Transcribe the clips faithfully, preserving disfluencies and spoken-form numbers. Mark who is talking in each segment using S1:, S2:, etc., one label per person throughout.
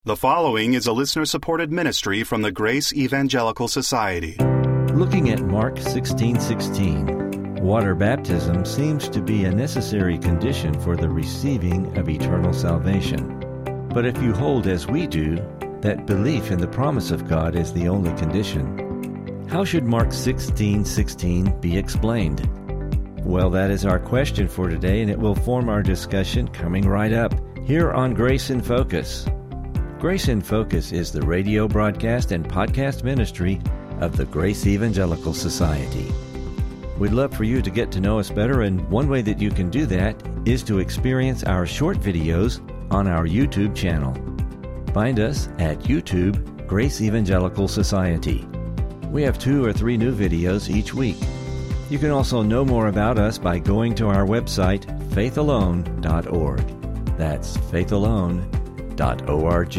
S1: The following is a listener-supported ministry from the Grace Evangelical Society.
S2: Looking at Mark sixteen sixteen, water baptism seems to be a necessary condition for the receiving of eternal salvation. But if you hold, as we do, that belief in the promise of God is the only condition, how should Mark sixteen sixteen be explained? Well, that is our question for today, and it will form our discussion coming right up here on Grace in Focus. Grace in Focus is the radio broadcast and podcast ministry of the Grace Evangelical Society. We'd love for you to get to know us better, and one way that you can do that is to experience our short videos on our YouTube channel. Find us at YouTube, Grace Evangelical Society. We have two or three new videos each week. You can also know more about us by going to our website, faith alone dot org. That's faith alone dot org.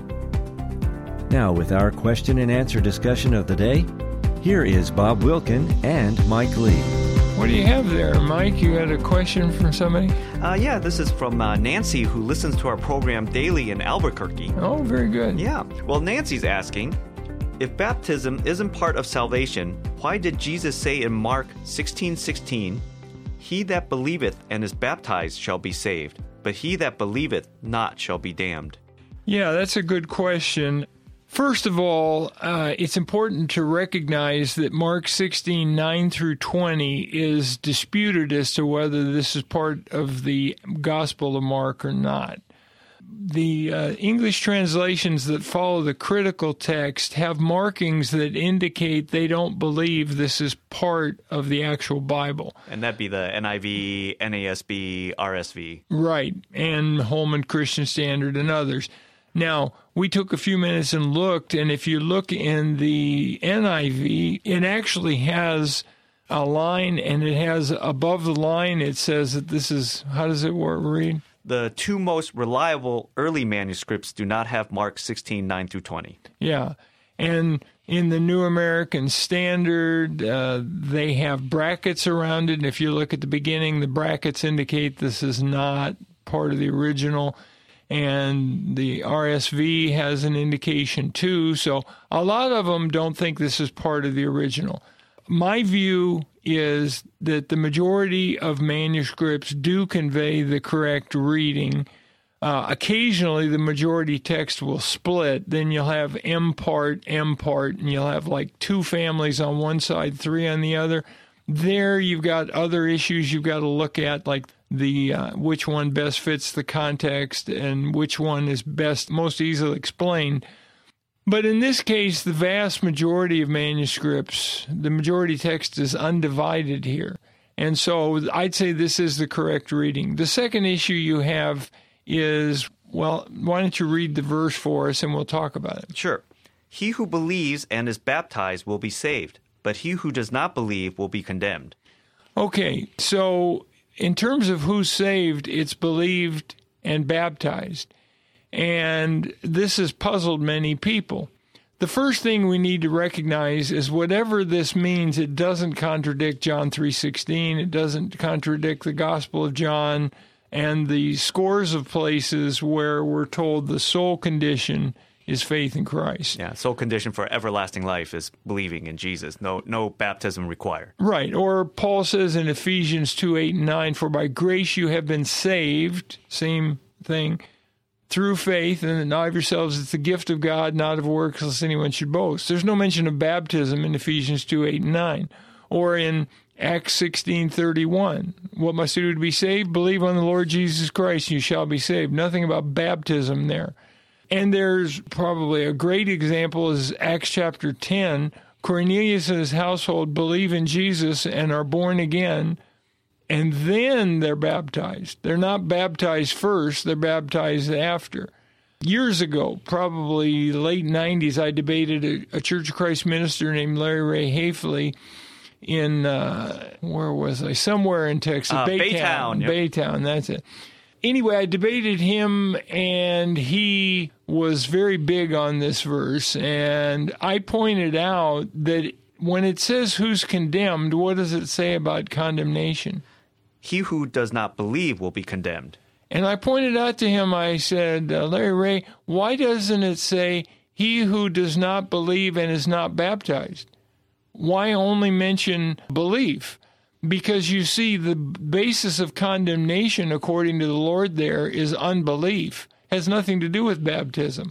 S2: Now, with our question and answer discussion of the day, here is Bob Wilkin and Mike Lee.
S3: What do you have there, Mike? You had a question from somebody?
S4: Uh, yeah, this is from uh, Nancy, who listens to our program daily in Albuquerque.
S3: Oh, very good.
S4: Yeah. Well, Nancy's asking, if baptism isn't part of salvation, why did Jesus say in Mark sixteen sixteen, "He that believeth and is baptized shall be saved, but he that believeth not shall be damned"?
S3: Yeah, that's a good question. First of all, uh, it's important to recognize that Mark sixteen, nine through twenty is disputed as to whether this is part of the Gospel of Mark or not. The uh, English translations that follow the critical text have markings that indicate they don't believe this is part of the actual Bible.
S4: And that'd be the N I V, N A S B, R S V.
S3: Right, and Holman Christian Standard and others. Now, we took a few minutes and looked, and if you look in the N I V, it actually has a line, and it has above the line, it says that this is, how does it read?
S4: The two most reliable early manuscripts do not have Mark sixteen, nine through twenty.
S3: Yeah, and in the New American Standard, uh, they have brackets around it, and if you look at the beginning, the brackets indicate this is not part of the original. And the R S V has an indication too, so a lot of them don't think this is part of the original. My view is that the majority of manuscripts do convey the correct reading. Uh, occasionally, the majority text will split. Then you'll have M part, M part, and you'll have like two families on one side, three on the other. There, you've got other issues you've got to look at, like the uh, which one best fits the context and which one is best, most easily explained. But in this case, the vast majority of manuscripts, the majority text is undivided here. And so I'd say this is the correct reading. The second issue you have is, well, why don't you read the verse for us and we'll talk about it.
S4: Sure. He who believes and is baptized will be saved, but he who does not believe will be condemned. Okay,
S3: so in terms of who's saved, it's believed and baptized. And this has puzzled many people. The first thing we need to recognize is whatever this means, it doesn't contradict John three sixteen. It doesn't contradict the Gospel of John and the scores of places where we're told the sole condition is faith in Christ.
S4: Yeah, sole condition for everlasting life is believing in Jesus. No no baptism required.
S3: Right. Or Paul says in Ephesians two, eight, and nine, for by grace you have been saved, same thing, through faith, and not of yourselves, it's the gift of God, not of works, lest anyone should boast. There's no mention of baptism in Ephesians two, eight, and nine. Or in Acts sixteen, thirty-one, what must I do to be saved? Believe on the Lord Jesus Christ, and you shall be saved. Nothing about baptism there. And there's probably a great example is Acts chapter ten. Cornelius and his household believe in Jesus and are born again, and then they're baptized. They're not baptized first, they're baptized after. Years ago, probably late nineties, I debated a, a Church of Christ minister named Larry Ray Hafley in, uh, where was I? Somewhere in Texas.
S4: Uh,
S3: Baytown.
S4: Baytown, yep.
S3: Baytown, that's it. Anyway, I debated him, and he was very big on this verse, and I pointed out that when it says who's condemned, what does it say about condemnation?
S4: He who does not believe will be condemned.
S3: And I pointed out to him, I said, uh, Larry Ray, why doesn't it say, he who does not believe and is not baptized? Why only mention belief? Because you see, the basis of condemnation, according to the Lord there, is unbelief. Has nothing to do with baptism.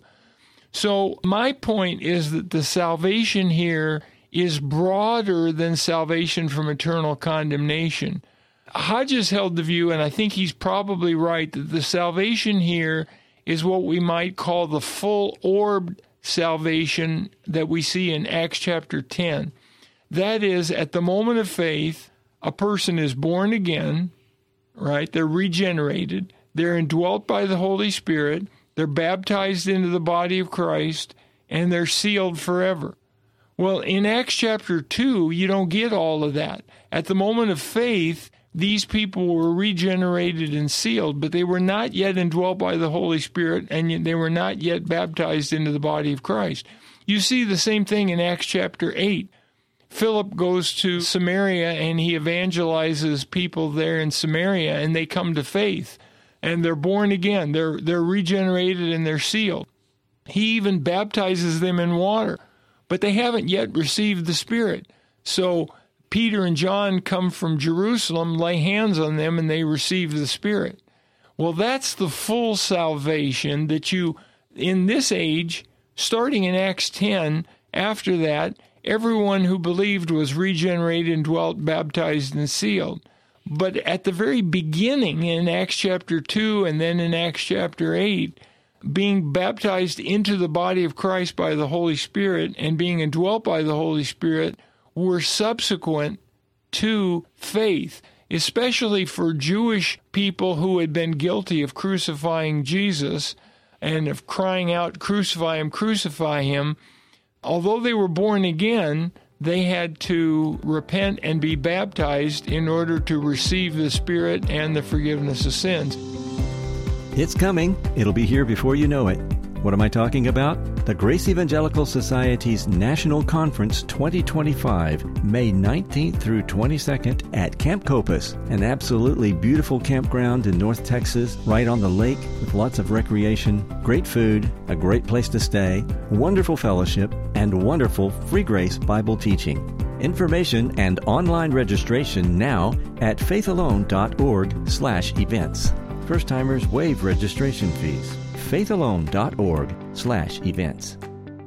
S3: So my point is that the salvation here is broader than salvation from eternal condemnation. Hodges held the view, and I think he's probably right, that the salvation here is what we might call the full-orbed salvation that we see in Acts chapter ten. That is, at the moment of faith, a person is born again, right? They're regenerated. They're indwelt by the Holy Spirit. They're baptized into the body of Christ, and they're sealed forever. Well, in Acts chapter two, you don't get all of that. At the moment of faith, these people were regenerated and sealed, but they were not yet indwelt by the Holy Spirit, and they were not yet baptized into the body of Christ. You see the same thing in Acts chapter eight. Philip goes to Samaria, and he evangelizes people there in Samaria, and they come to faith, and they're born again. They're, they're regenerated, and they're sealed. He even baptizes them in water, but they haven't yet received the Spirit. So Peter and John come from Jerusalem, lay hands on them, and they receive the Spirit. Well, that's the full salvation that you, in this age, starting in Acts ten, after that, everyone who believed was regenerated and dwelt, baptized, and sealed. But at the very beginning, in Acts chapter two and then in Acts chapter eight, being baptized into the body of Christ by the Holy Spirit and being indwelt by the Holy Spirit were subsequent to faith, especially for Jewish people who had been guilty of crucifying Jesus and of crying out, "Crucify him, crucify him." Although they were born again, they had to repent and be baptized in order to receive the Spirit and the forgiveness of sins.
S2: It's coming. It'll be here before you know it. What am I talking about? The Grace Evangelical Society's National Conference twenty twenty-five, May nineteenth through twenty-second at Camp Copus, an absolutely beautiful campground in North Texas, right on the lake with lots of recreation, great food, a great place to stay, wonderful fellowship, and wonderful free grace Bible teaching. Information and online registration now at faithalone.org slash events. First-timers waive registration fees. faithalone.org slash events.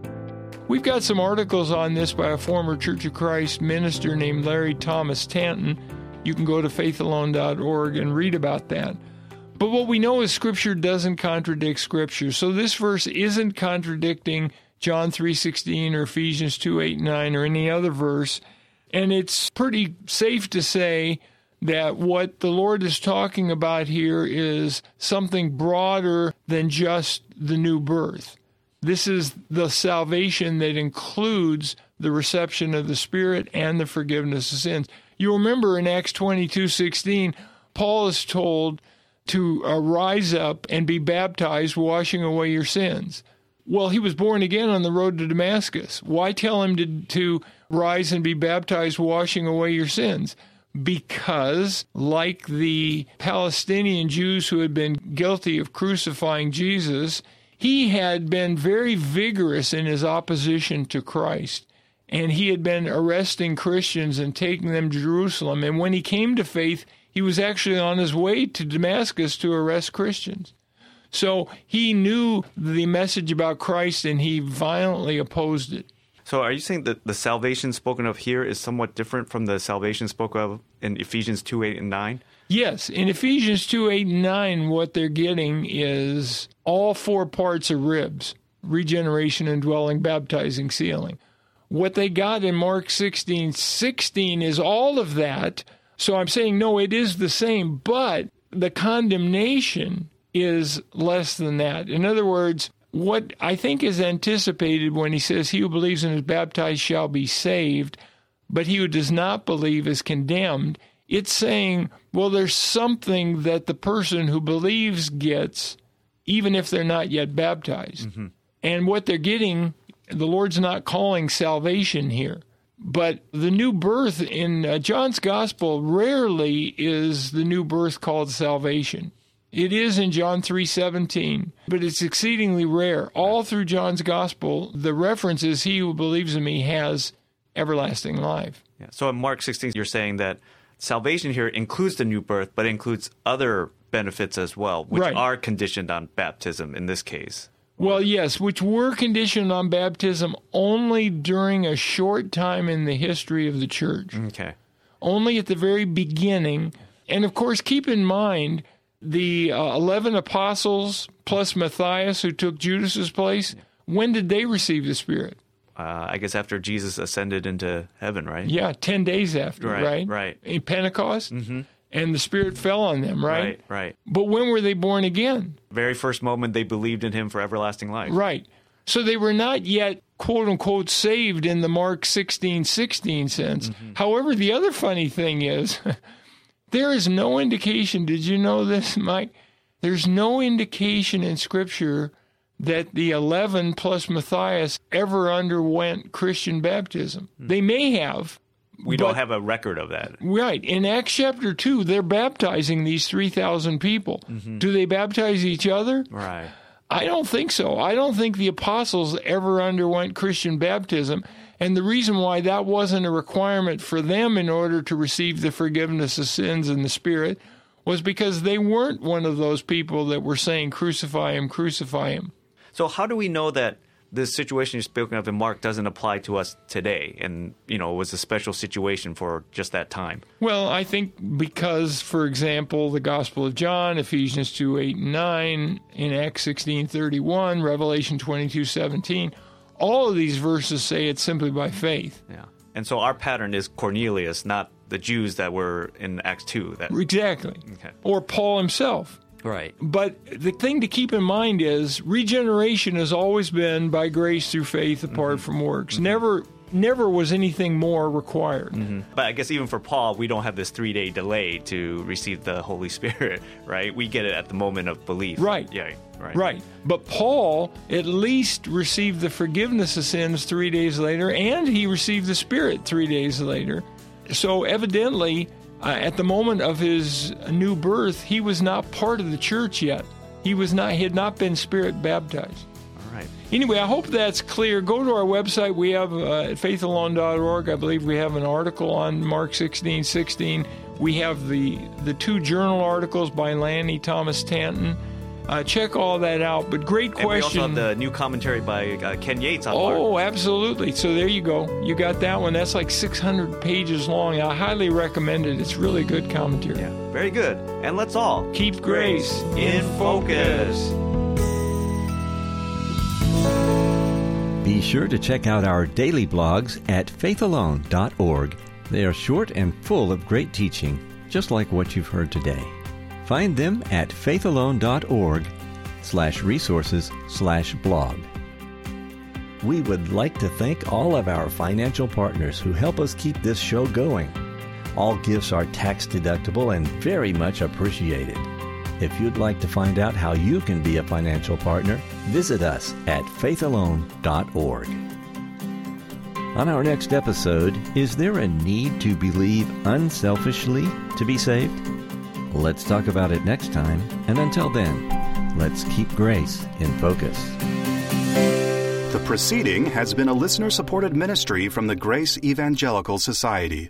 S3: We've got some articles on this by a former Church of Christ minister named Larry Thomas Tanton. You can go to faithalone dot org and read about that. But what we know is Scripture doesn't contradict Scripture. So this verse isn't contradicting John three sixteen or Ephesians two eight nine or any other verse. And it's pretty safe to say that what the Lord is talking about here is something broader than just the new birth. This is the salvation that includes the reception of the Spirit and the forgiveness of sins. You remember in Acts twenty-two sixteen, Paul is told to uh, rise up and be baptized, washing away your sins. Well, he was born again on the road to Damascus. Why tell him to, to rise and be baptized, washing away your sins? Because, like the Palestinian Jews who had been guilty of crucifying Jesus, he had been very vigorous in his opposition to Christ. And he had been arresting Christians and taking them to Jerusalem. And when he came to faith, he was actually on his way to Damascus to arrest Christians. So he knew the message about Christ, and he violently opposed it.
S4: So are you saying that the salvation spoken of here is somewhat different from the salvation spoken of in Ephesians two, eight, and nine?
S3: Yes. In Ephesians two, eight, and nine, what they're getting is all four parts of ribs: regeneration, indwelling, baptizing, sealing. What they got in Mark sixteen sixteen is all of that. So I'm saying, no, it is the same, but the condemnation is less than that. In other words, what I think is anticipated when he says, "He who believes and is baptized shall be saved, but he who does not believe is condemned," it's saying, well, there's something that the person who believes gets, even if they're not yet baptized. Mm-hmm. And what they're getting, the Lord's not calling salvation here. But the new birth in uh, John's gospel rarely is the new birth called salvation. It is in John three seventeen, but it's exceedingly rare. All through John's gospel, the reference is he who believes in me has everlasting life.
S4: Yeah. So in Mark sixteen, you're saying that salvation here includes the new birth, but includes other benefits as well, which
S3: Right.
S4: are conditioned on baptism in this case.
S3: Well, yes, which were conditioned on baptism only during a short time in the history of the church.
S4: Okay.
S3: Only at the very beginning. And of course, keep in mind, the uh, eleven apostles plus Matthias, who took Judas's place, when did they receive the Spirit?
S4: Uh, I guess after Jesus ascended into heaven, right?
S3: Yeah, ten days after,
S4: Right,
S3: right?
S4: right.
S3: In Pentecost,
S4: Mm-hmm.
S3: and the Spirit fell on them, right?
S4: Right, right.
S3: But when were they born again?
S4: Very first moment they believed in him for everlasting life.
S3: Right. So they were not yet, quote unquote, saved in the Mark sixteen sixteen sense.
S4: Mm-hmm.
S3: However, the other funny thing is, there is no indication, did you know this, Mike? There's no indication in Scripture that the eleven plus Matthias ever underwent Christian baptism.
S4: Mm.
S3: They may have.
S4: We
S3: but-
S4: don't have a record of that.
S3: Right. In Acts chapter two, they're baptizing these three thousand people.
S4: Mm-hmm.
S3: Do they baptize each other?
S4: Right.
S3: I don't think so. I don't think the apostles ever underwent Christian baptism. And the reason why that wasn't a requirement for them in order to receive the forgiveness of sins in the Spirit was because they weren't one of those people that were saying, crucify him, crucify him.
S4: So how do we know that this situation you're speaking of in Mark doesn't apply to us today and, you know, was a special situation for just that time?
S3: Well, I think because, for example, the Gospel of John, Ephesians two, eight, and nine, in Acts sixteen, thirty-one, Revelation twenty-two, seventeen, all of these verses say it's simply by faith.
S4: Yeah. And so our pattern is Cornelius, not the Jews that were in Acts two. That
S3: Exactly.
S4: Okay.
S3: Or Paul himself.
S4: Right.
S3: But the thing to keep in mind is regeneration has always been by grace through faith apart
S4: Mm-hmm.
S3: from works. Mm-hmm. Never never was anything more required.
S4: Mm-hmm. But I guess even for Paul, we don't have this three-day delay to receive the Holy Spirit, right? We get it at the moment of belief.
S3: Right.
S4: Yeah, right.
S3: Right. But Paul at least received the forgiveness of sins three days later, and he received the Spirit three days later. So evidently, uh, at the moment of his new birth, he was not part of the church yet. He was not. He had not been Spirit baptized.
S4: All right.
S3: Anyway, I hope that's clear. Go to our website. We have uh, at faith alone dot org. I believe we have an article on Mark sixteen sixteen. We have the the two journal articles by Lanny Thomas Tanton. Uh, check all that out. But great question.
S4: And we also have the new commentary by uh, Ken Yates on Mark.
S3: Oh, absolutely. So there you go. You got that one. That's like six hundred pages long. I highly recommend it. It's really good commentary.
S4: Yeah, very good. And let's all
S3: Keep grace
S4: in focus.
S2: Be sure to check out our daily blogs at faith alone dot org. They are short and full of great teaching, just like what you've heard today. Find them at faith alone dot org slash resources slash blog. We would like to thank all of our financial partners who help us keep this show going. All gifts are tax deductible and very much appreciated. If you'd like to find out how you can be a financial partner, visit us at faith alone dot org. On our next episode, is there a need to believe unselfishly to be saved? Let's talk about it next time, and until then, let's keep grace in focus.
S1: The proceeding has been a listener-supported ministry from the Grace Evangelical Society.